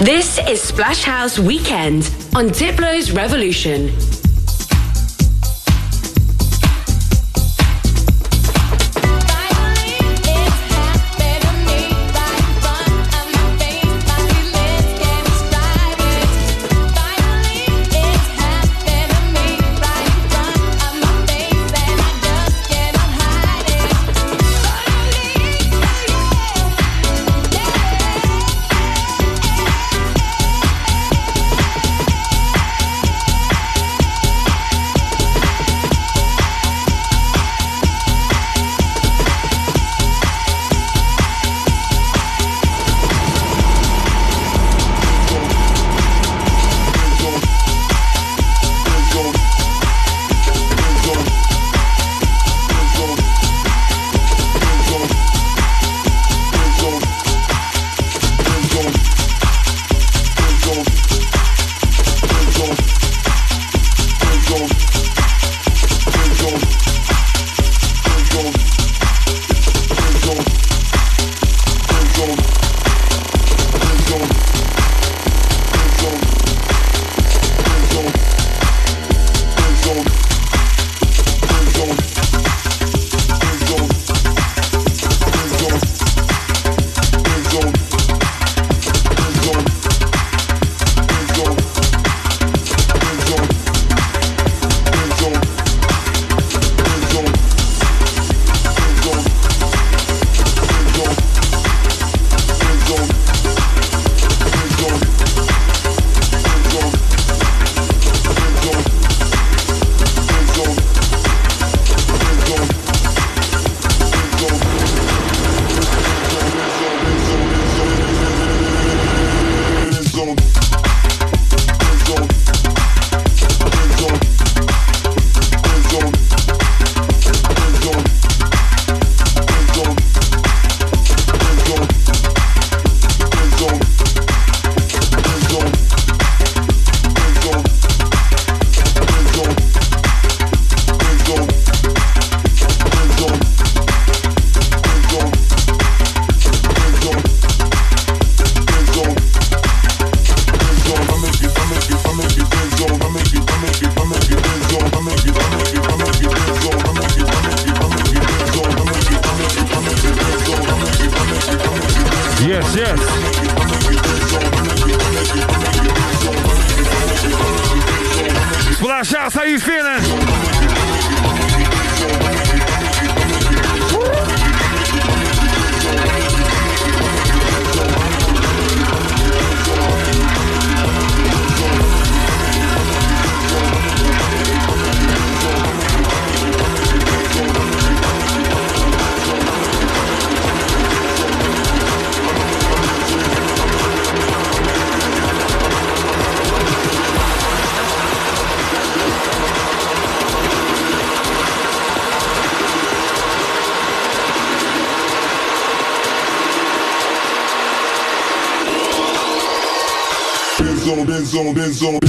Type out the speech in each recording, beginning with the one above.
This is Splash House Weekend on Diplo's Revolution. Benzo.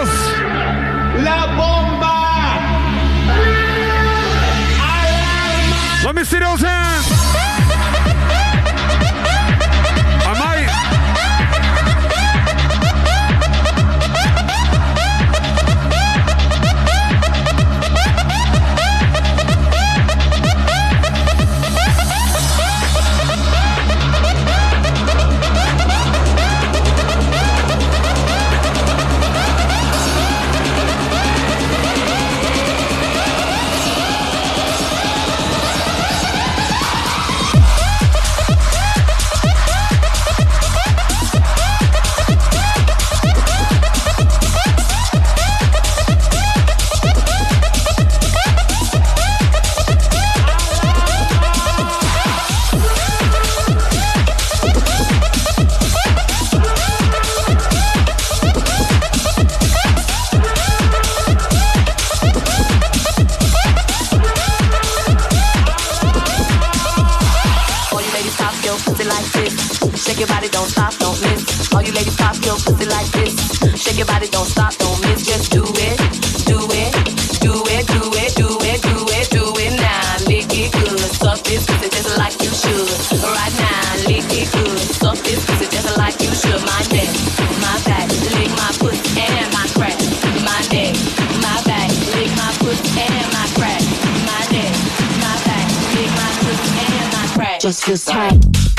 Carlos. La bomba. Alarma. Let me see those hands. I might. Shake your body, don't stop, don't miss. All you ladies pop your pussy like this. Shake your body, don't stop, don't miss. Just do it, do it, do it, do it, do it, do it, do it now. Lick it good, suck this pussy just like you should. Right now, lick it good, suck this pussy just like you should. My neck, my back, lick my pussy and my crack. My neck, my back, lick my pussy and my crack. My neck, my back, lick my pussy and my crack. Just feels tight.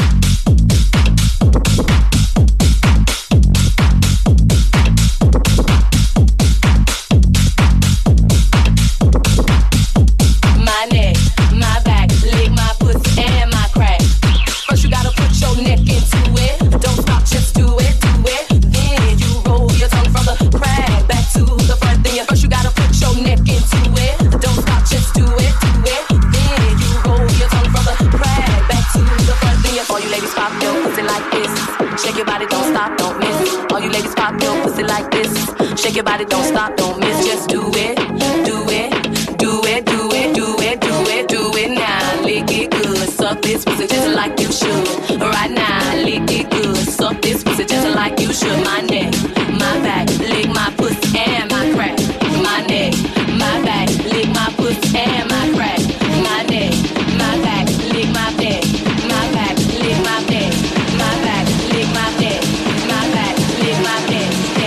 Shake your body, don't stop, don't miss. Just do it, do it, do it, do it, do it, do it, do it now. Lick it good, suck this pussy just like you should. Right now, lick it good, suck this pussy just like you should. My neck, my back, lick my pussy and my crack. My neck, my back, lick my pussy and my crack. My neck, my back, lick my neck. My back, lick my neck. My back, lick my neck. My back, lick my neck.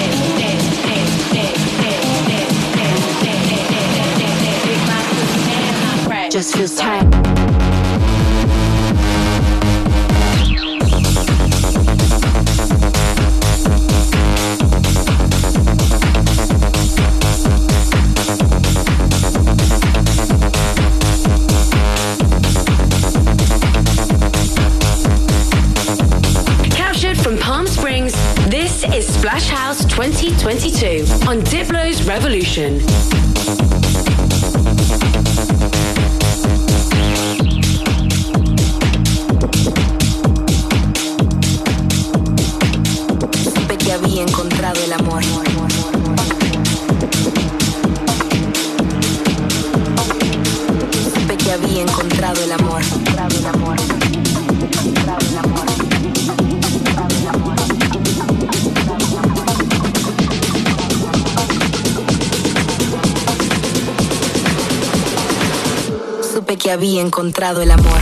Just feels tight. Captured from Palm Springs, this is Splash House 2022 on Diplo's Revolution. Había encontrado el amor. Supe que había encontrado el amor. Supe que había encontrado el amor.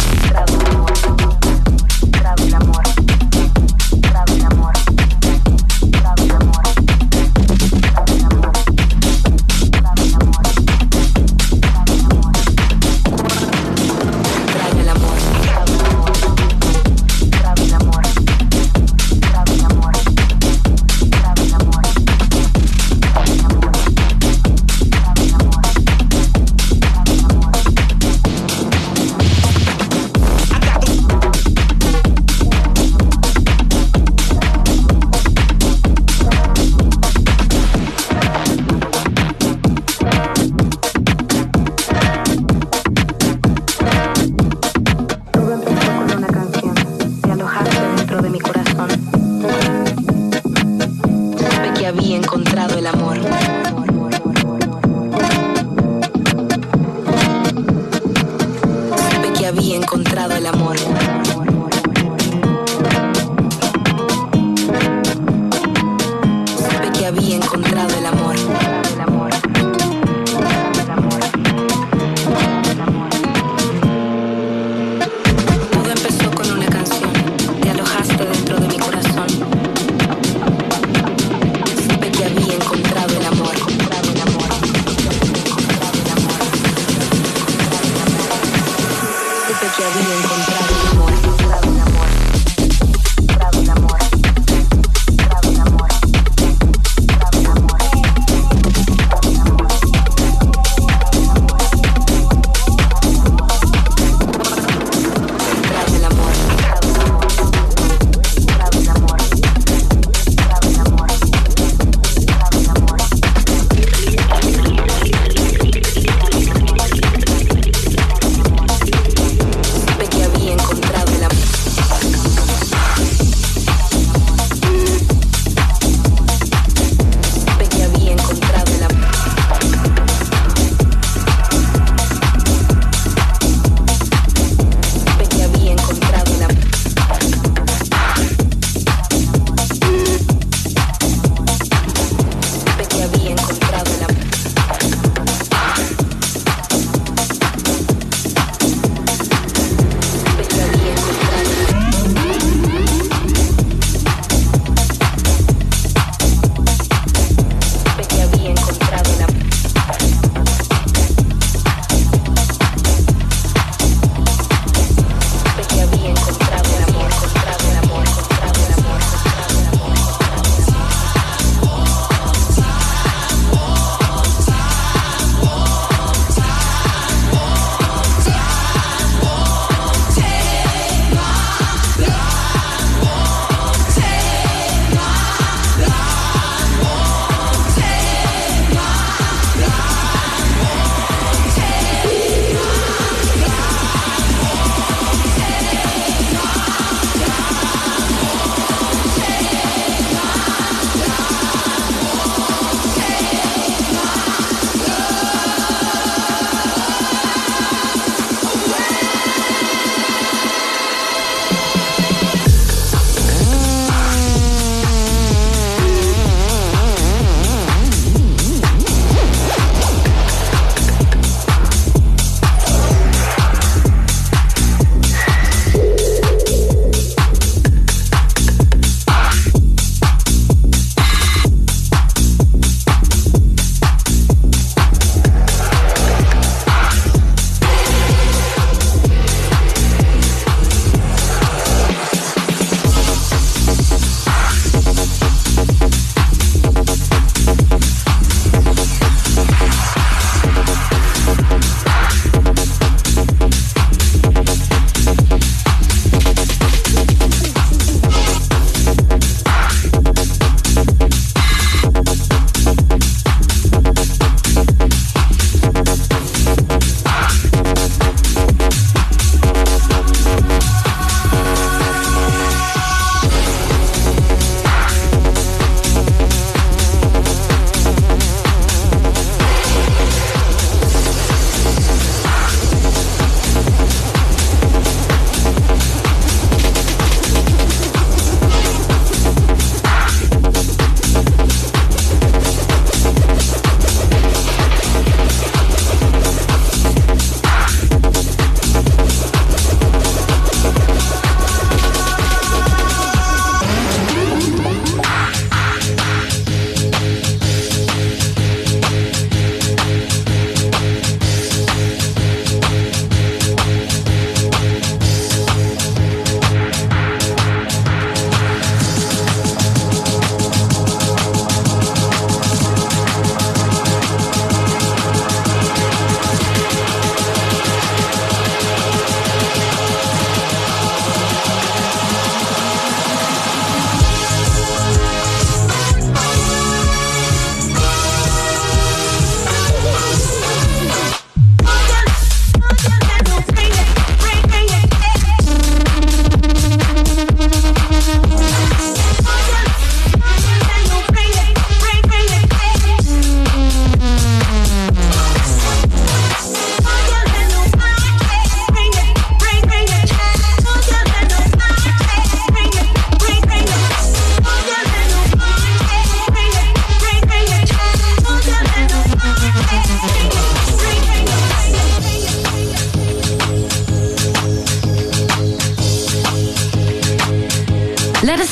Supe que había encontrado el amor.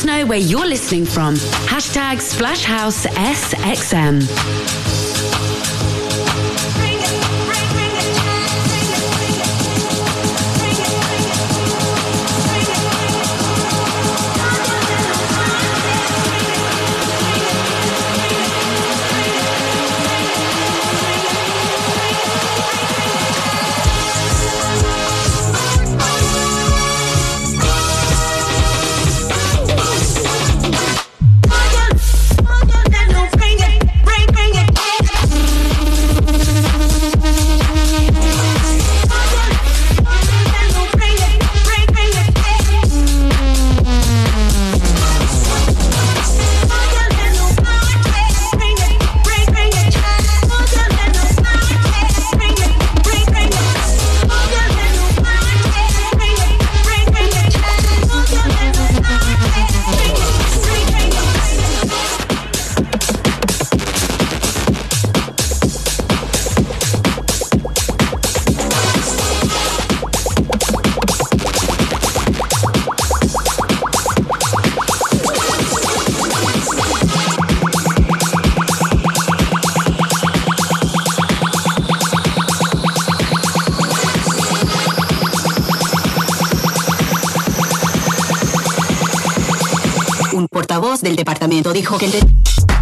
us know where you're listening from. Hashtag Splash House SXM. Un portavoz del departamento dijo que el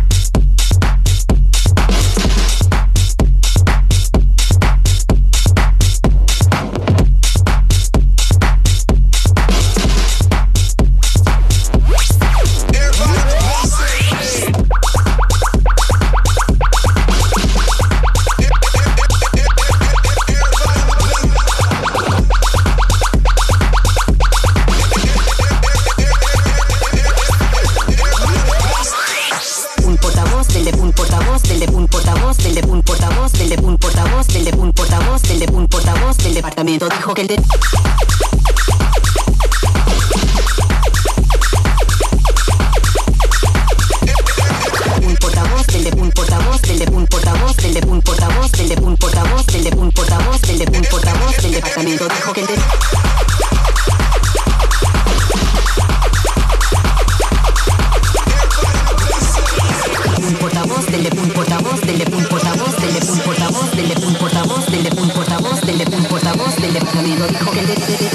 dijo que el un portavoz del departamento dijo que el portavoz del departamento dijo que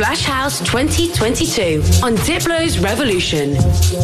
Splash House 2022 on Diplo's Revolution.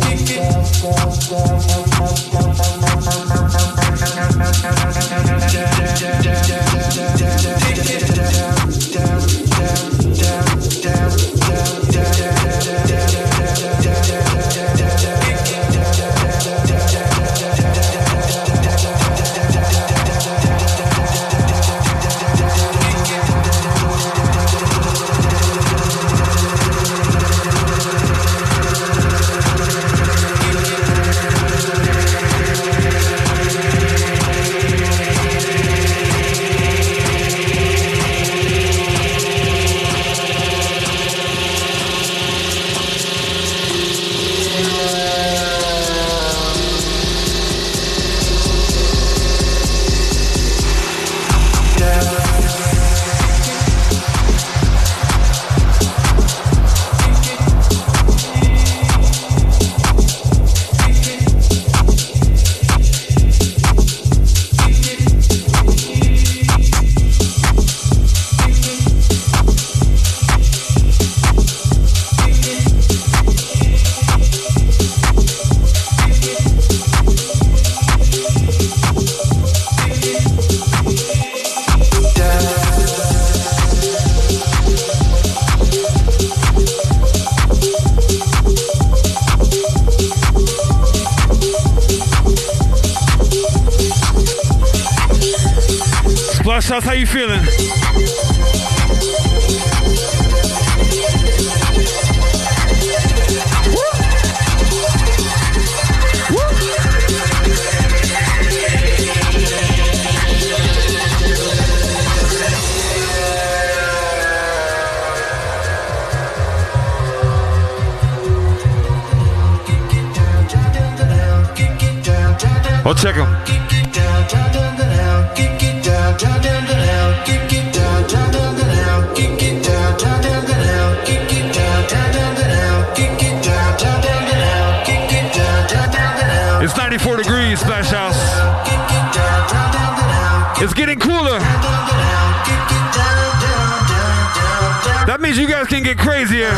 Shots, how you feeling? I'll check him. It's 94 degrees, Splash House. It's getting cooler. That means you guys can get crazier.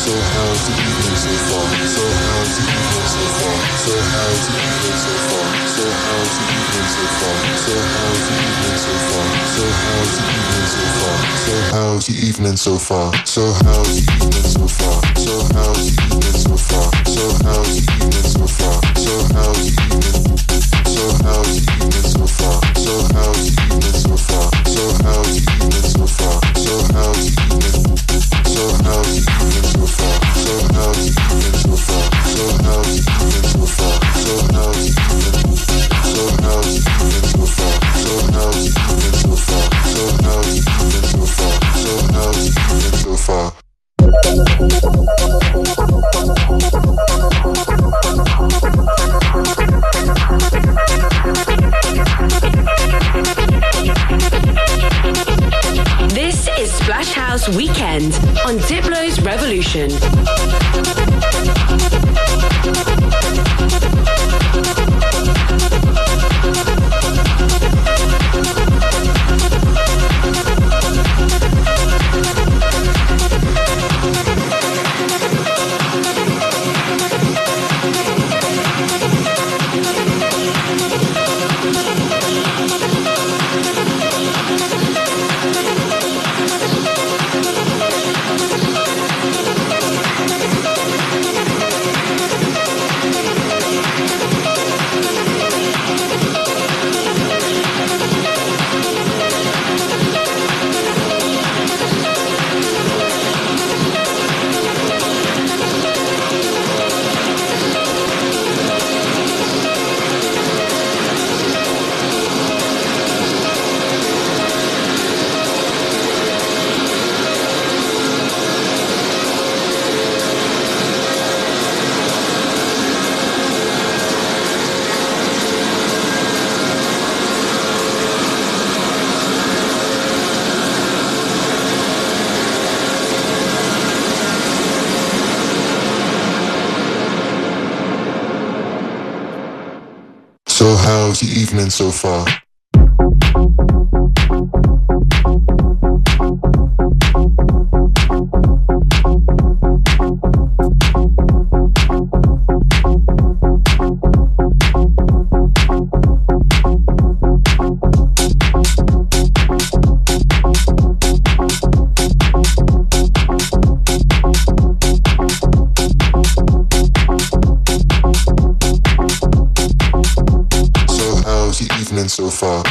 How's the evening so far? So how's the evening so far? So how's the evening so far? So how's the evening so far? So how's the evening? So how's the evening so far? So how's the evening so far? So how's the evening so far? So how's the evening? So how's the evening so far? So how's the evening so far? So how's the evening so far? So how's the evening? So how's the evening so far? So how's the evening so far? So how's the evening so far? So how's the evening so far? This is Splash House Weekend on Diplo's Revolution. So how's the evening so far? So far.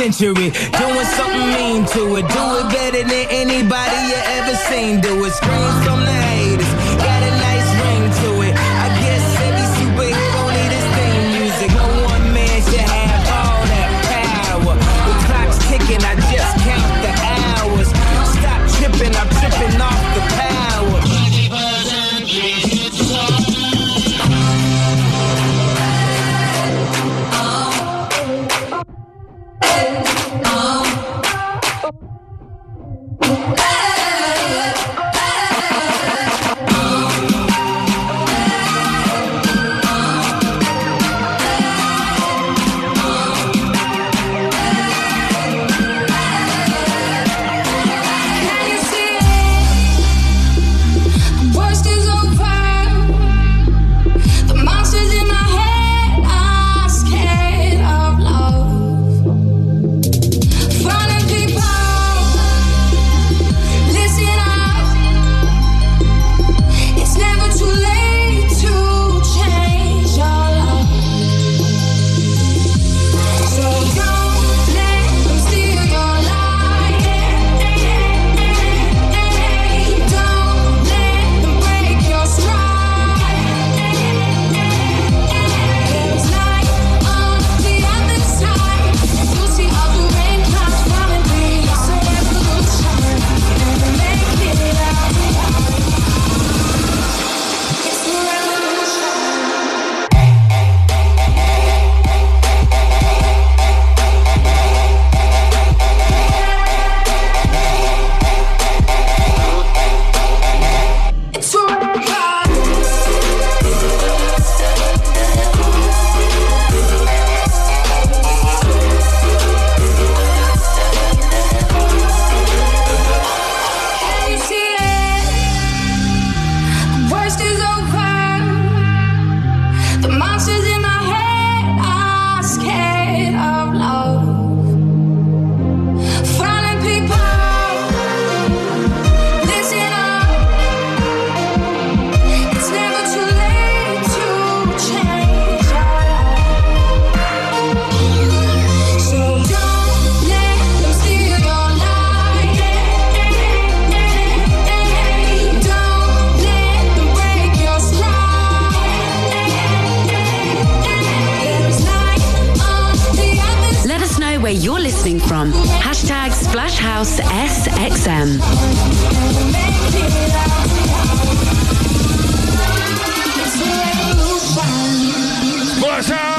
century. Doing something mean to it. Do it better than anybody you ever seen. Do it. Screams from the haters. Got a nice ring to it. I guess every superhero need his theme music. No one man should have all that power. The clock's ticking, I just count the hours. Stop tripping, I'm tripping off the power. SXM. Splash House!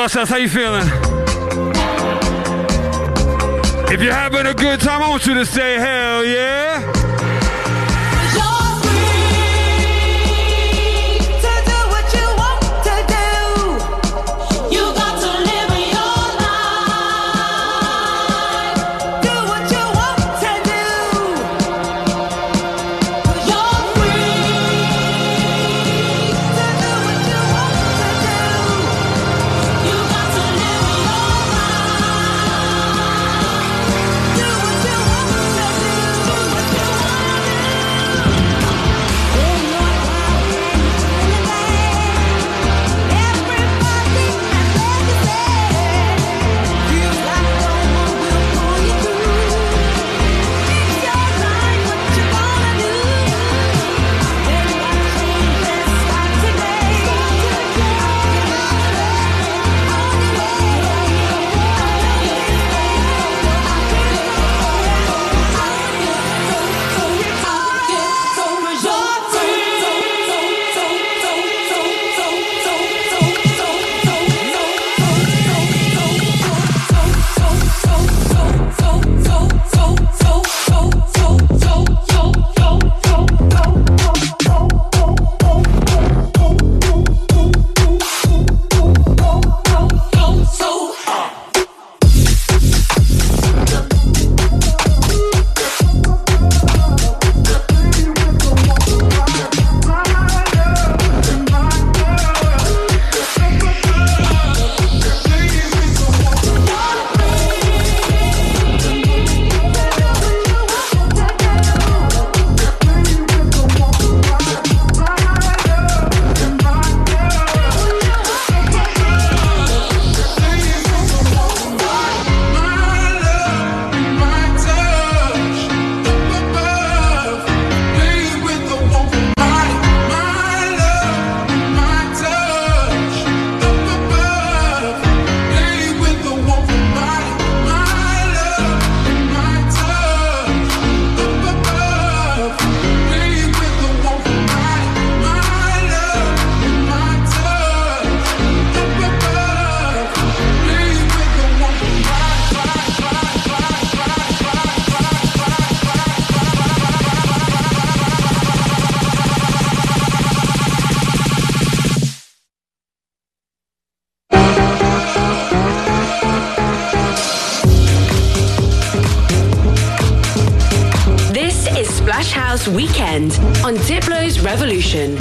Splash House, how you feeling? If you're having a good time, I want you to say hell yeah. Weekend on Diplo's Revolution.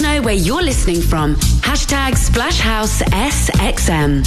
know where you're listening from. Hashtag Splash House SXM.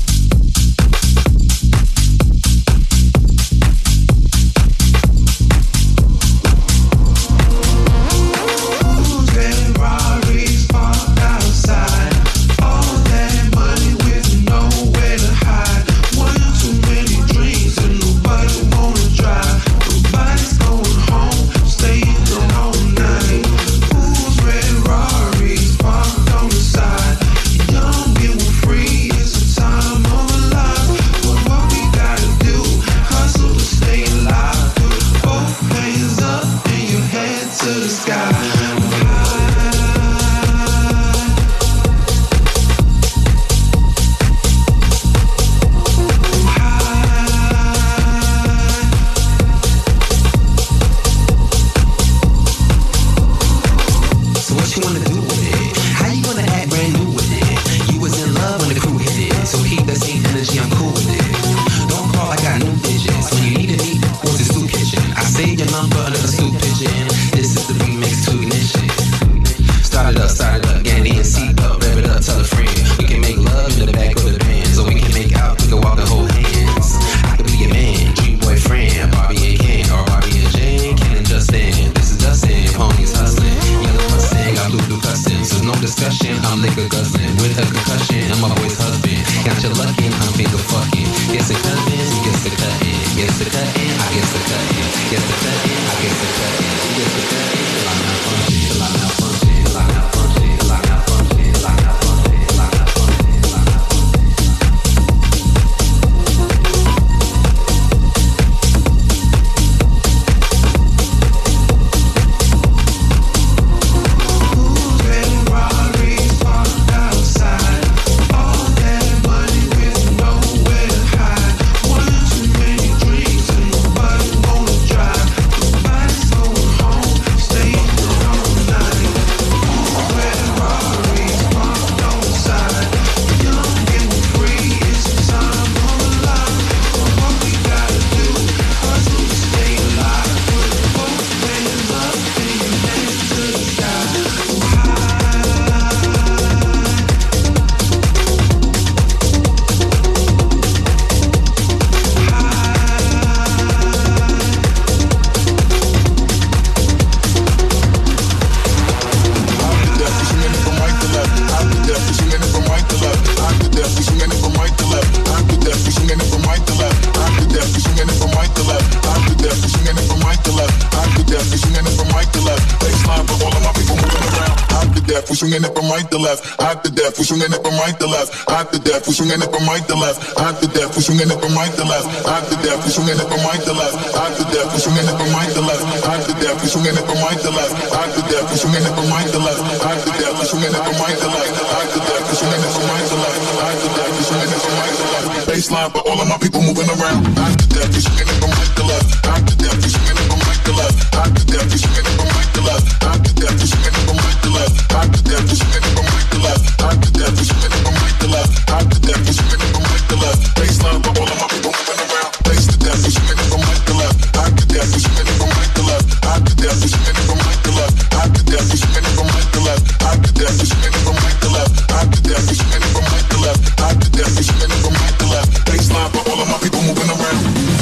swinging it from right to left, hot to death. We swinging it from right to left, hot to death. We swinging it from right to left, hot to death. We swinging it from right to left, hot to death. We swinging it from right to left, hot to death. We swinging it from right to left, hot to death. We swinging it from right to left, hot to death. We swinging it from right to left, hot to death. We swinging it from right to left, hot to death. We swinging it from right to left, hot to death. We swinging it from right to left. Baseline for all of my people moving around. Hot to death. We swinging it from right to left, hot to death. We swinging it from right to left, hot to death. We swinging it from right to left, hot to death. We swinging it from right to left, hot to death. We swinging it from right to left, hot to death. We swinging it from right to left, hot to death. We swinging it from right to left. Baseline for all of my people moving around. Base to death. We swinging it from right to left, hot to death. We swinging it from right to left, hot to death. We swinging it from right to left, hot to death. We swinging it from right to left, hot to death. We swinging it from right to left, hot to death. We swinging it from right to left, hot to death. We swinging it from right to left. Baseline for all of my people moving around.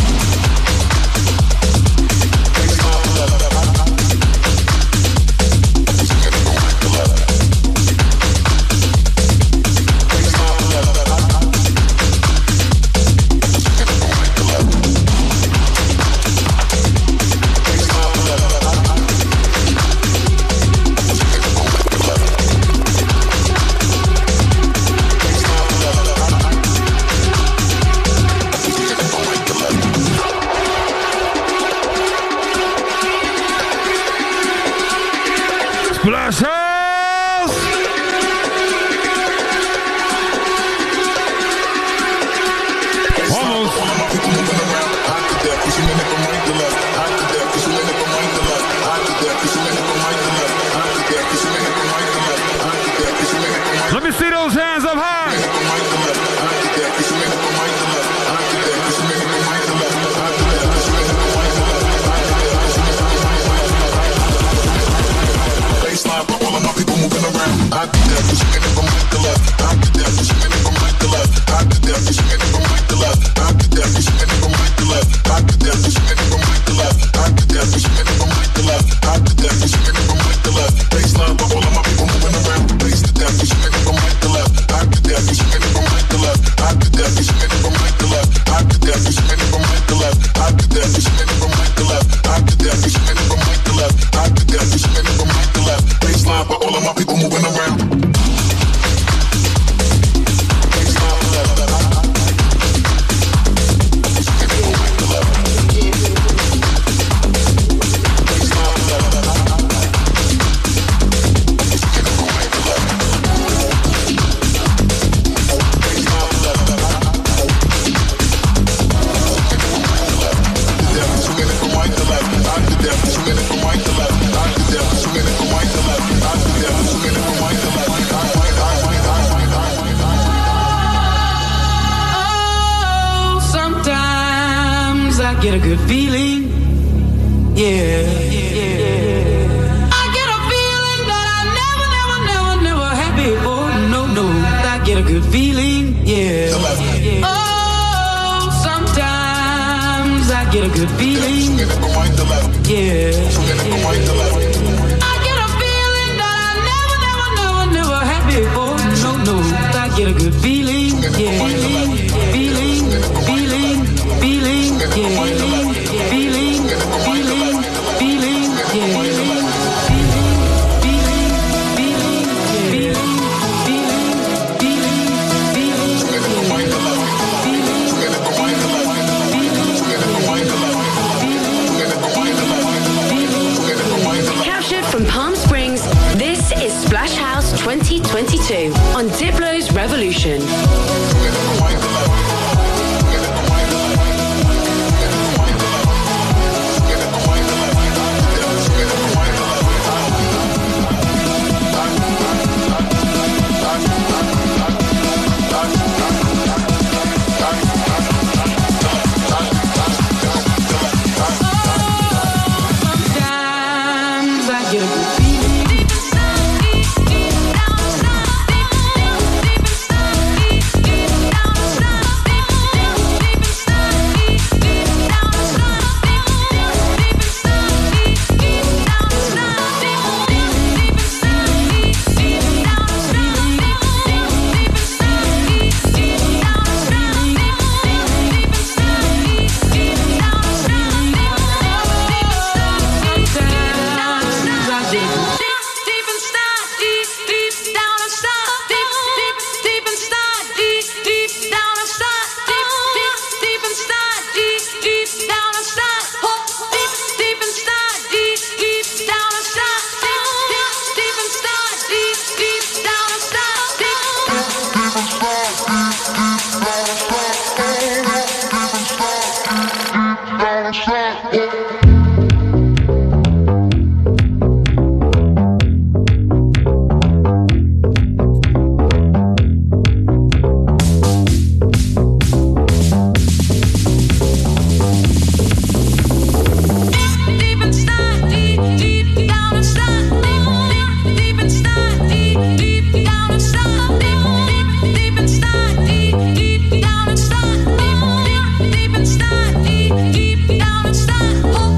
Splash House! Almost. Let me see those hands up high. Baseline for all of my people moving around. I get a good feeling. Yeah. I get a feeling that I never had before. No, I get a good feeling. Yeah. Oh, sometimes I get a good feeling. Yeah. I get a feeling that I never had before. No, I get a good feeling. Yeah. Feeling, Captured from Palm Springs, this is Splash House 2022 on Diplo's Revolution. Deep down inside.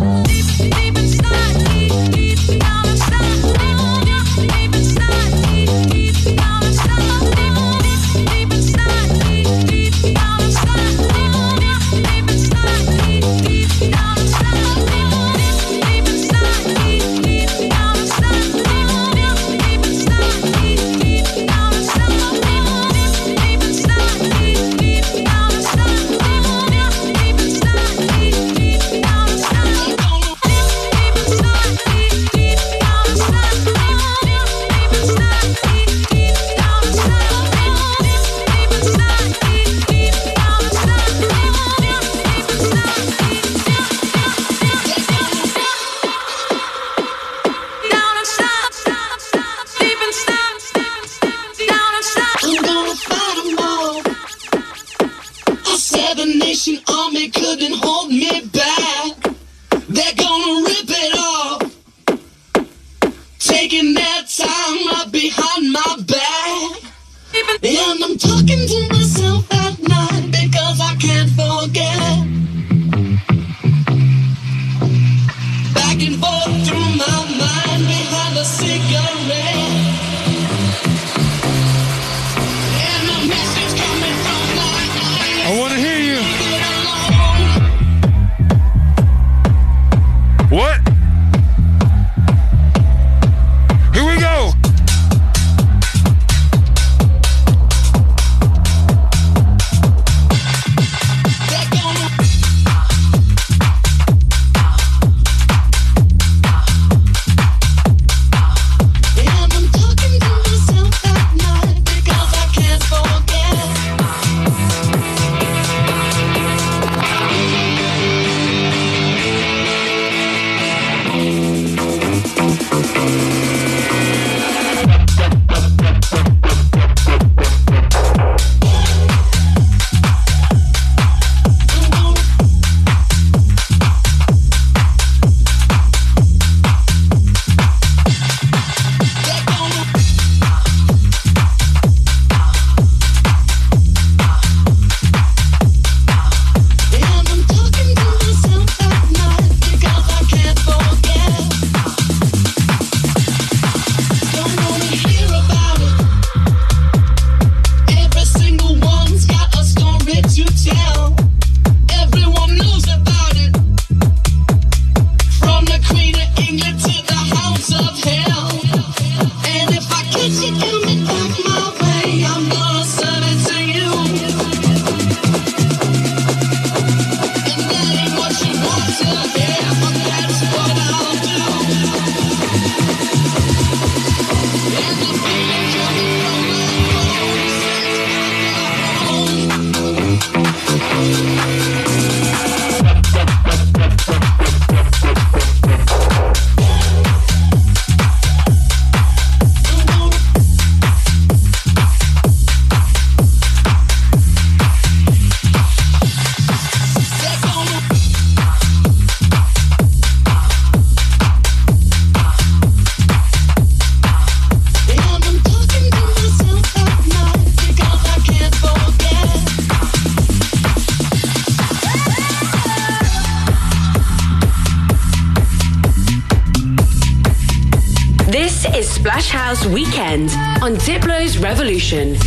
Splash House Weekend on Diplo's Revolution.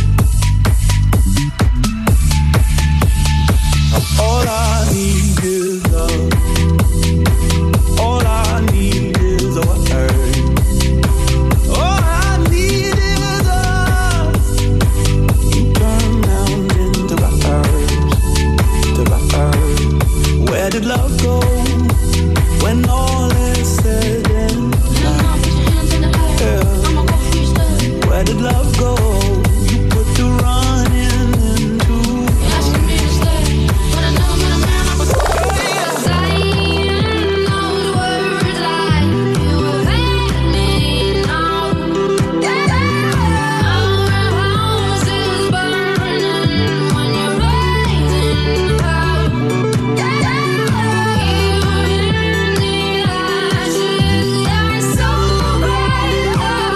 All I need is love. All I need is a word. All I need is us. You turn round into rappers. Where did love go when all is said and done? Where did love go? You put the running into. Asking me to stay, but I know I'm saying those words like you hate me now. Our house is burning when you're raising hell. Here in the ashes, they're so bright.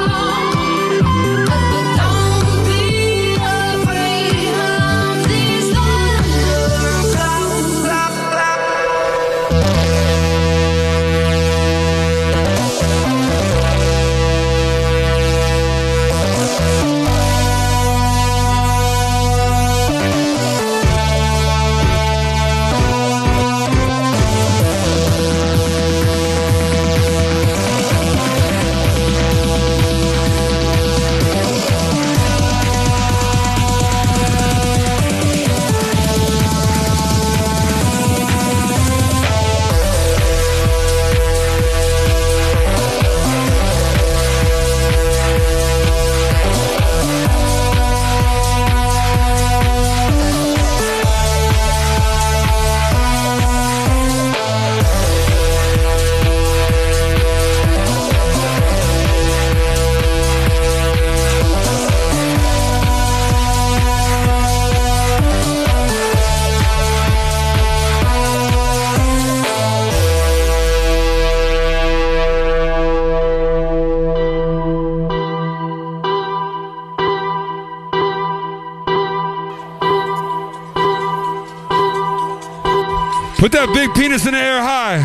Put that big penis in the air high.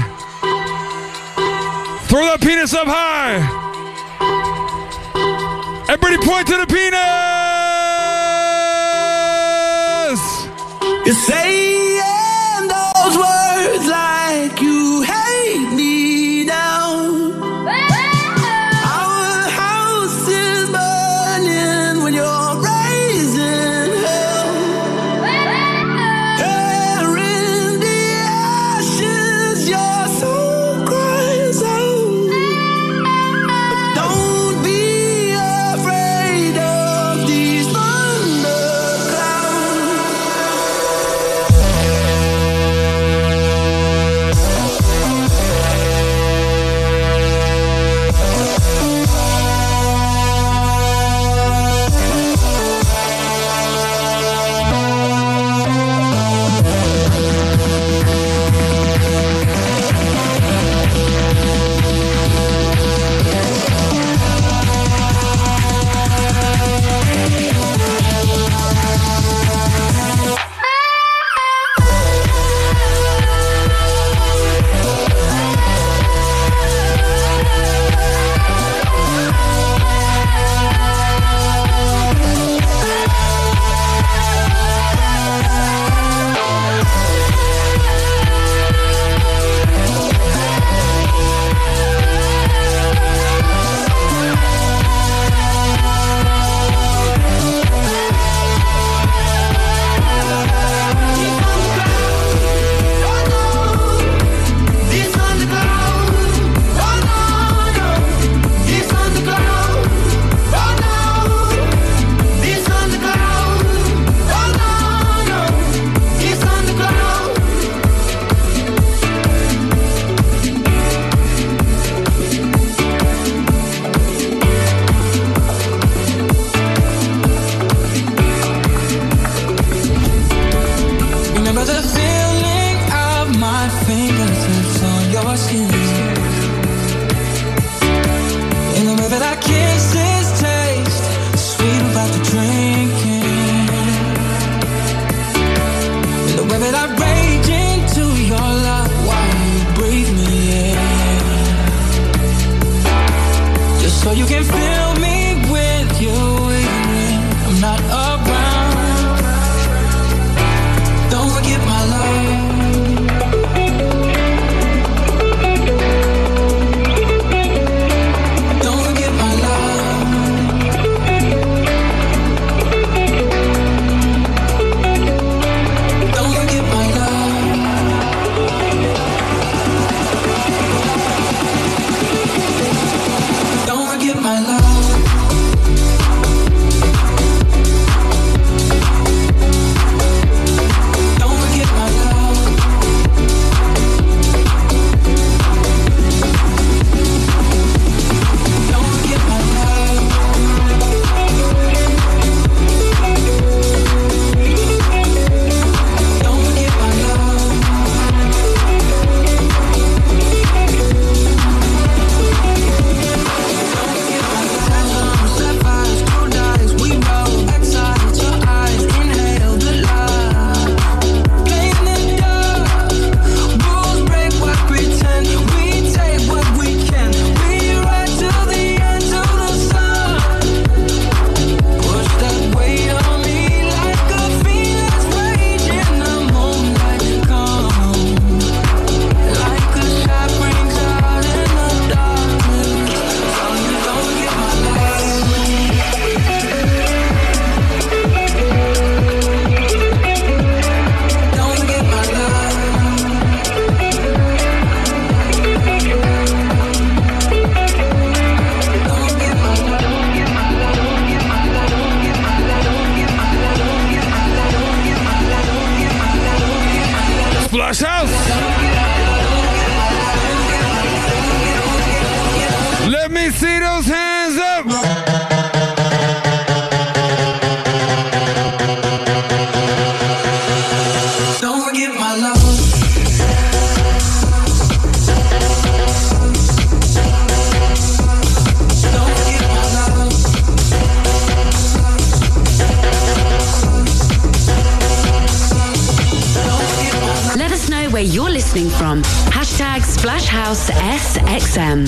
Throw that penis up high. Everybody point to the penis. You're saying those words like you hate me now. Our house is burning when you're raising hell. Here in the ashes, your soul cries out. But don't be afraid of these thunderclouds. your skin. In the way that our kisses taste sweet about the drinking. In the way that I rage into your love while you breathe me in. Just so you can fill me with you when I'm not around. Don't forget my love. Splash House. Let me see those hands up. Don't forget my love. Let us know where you're listening from. Hashtag Splash House SXM.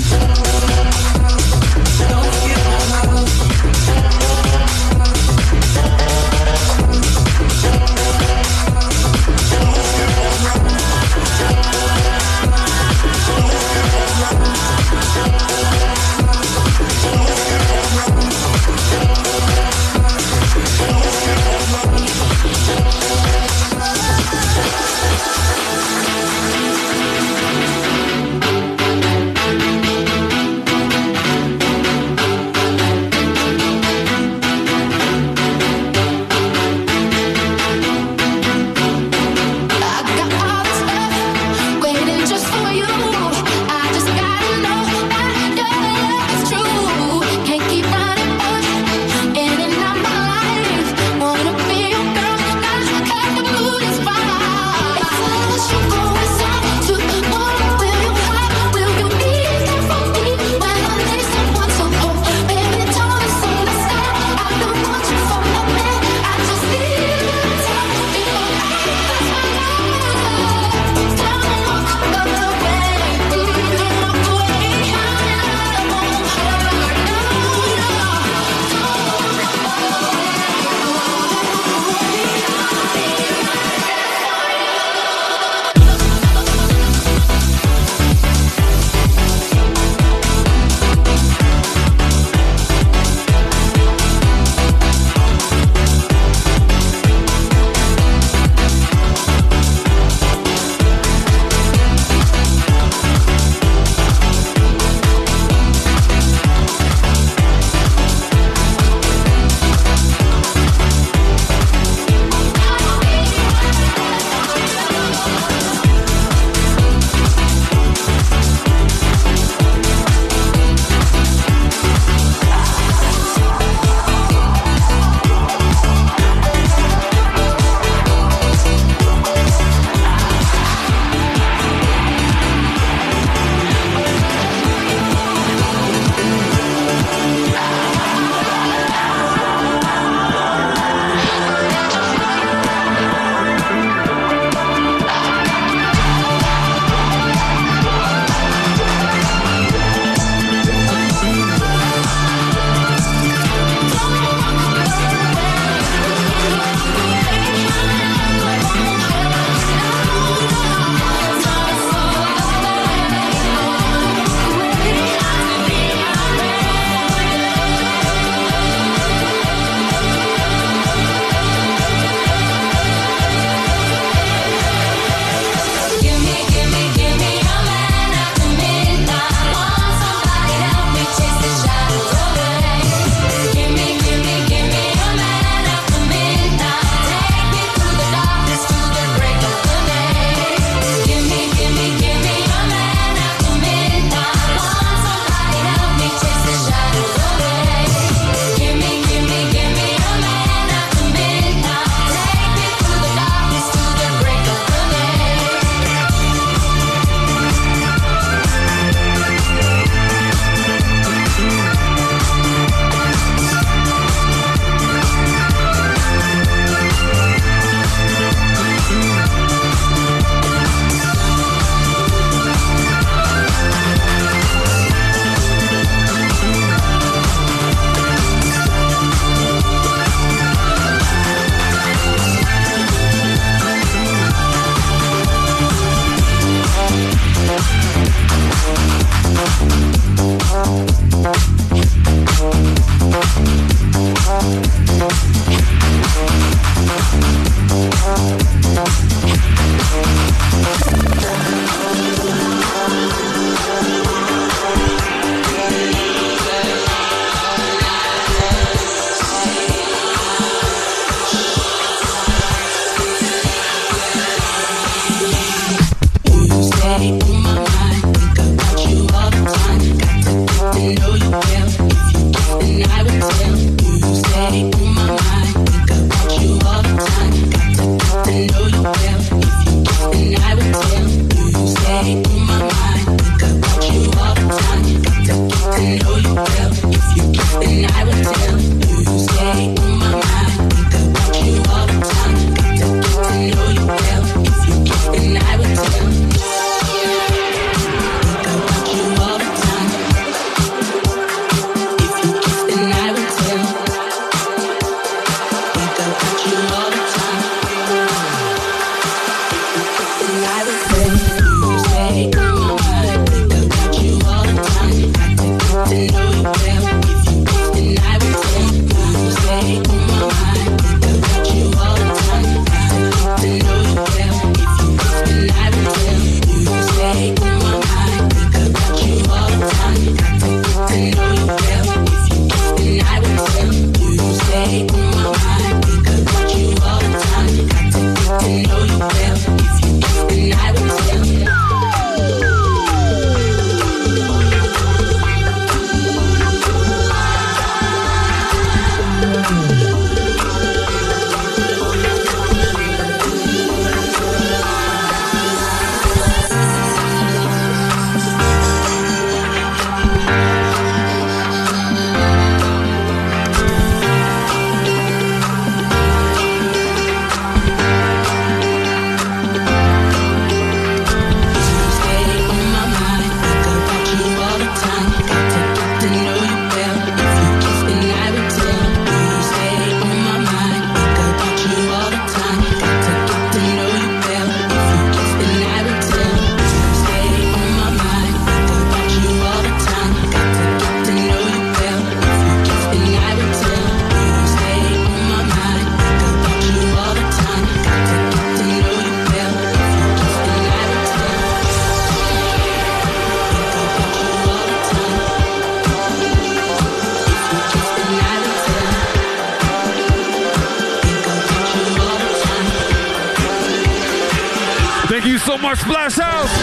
much Splash House.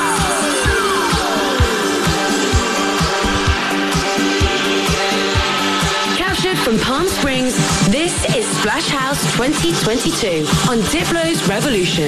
Captured from Palm Springs, this is Splash House 2022 on Diplo's Revolution.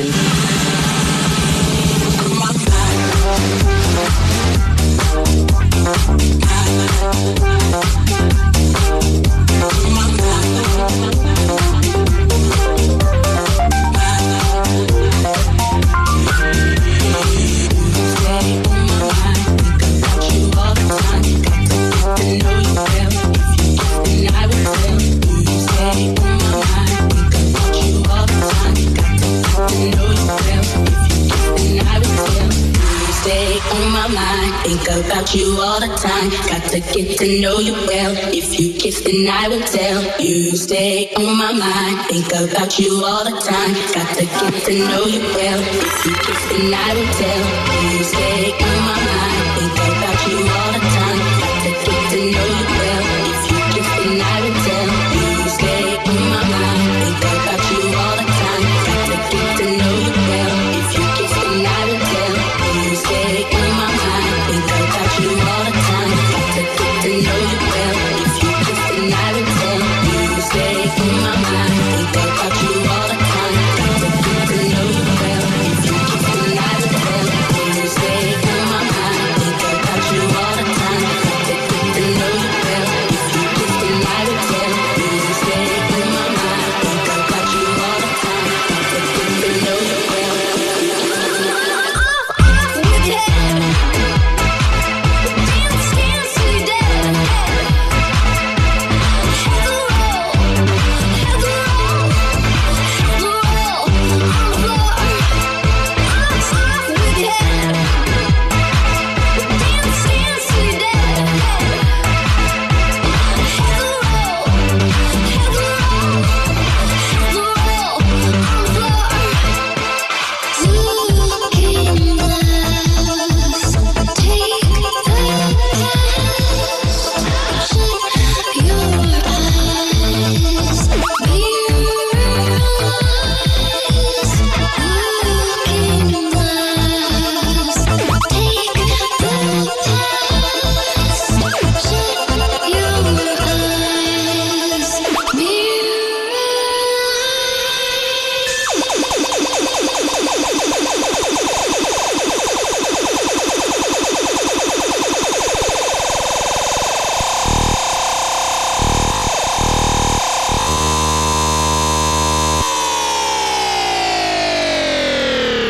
Think about you all the time. Got to get to know you well. If you kiss, then I will tell. You stay on my mind. Think about you all the time. Got to get to know you well. If you kiss, then I will tell. You stay on my mind. Think about you all the time. Got to get to know you well. If you kiss, then I will tell. You stay on my mind. Think about you all the time. Got to get to know you well. If you kiss, then I will tell. You stay on my mind. Think about you all the time. Got to get to know you well. If you kiss, then I will tell. You stay on my mind. Think about you all the time. Got to get to know you well. If you kiss, then I will tell. You stay on my mind. Think about you all the time. Got to get to know you well. If you kiss, then I will tell. You stay on my mind. Think about you all the time. Got to get to know you well.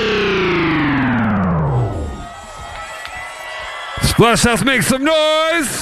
Splash House, make some noise.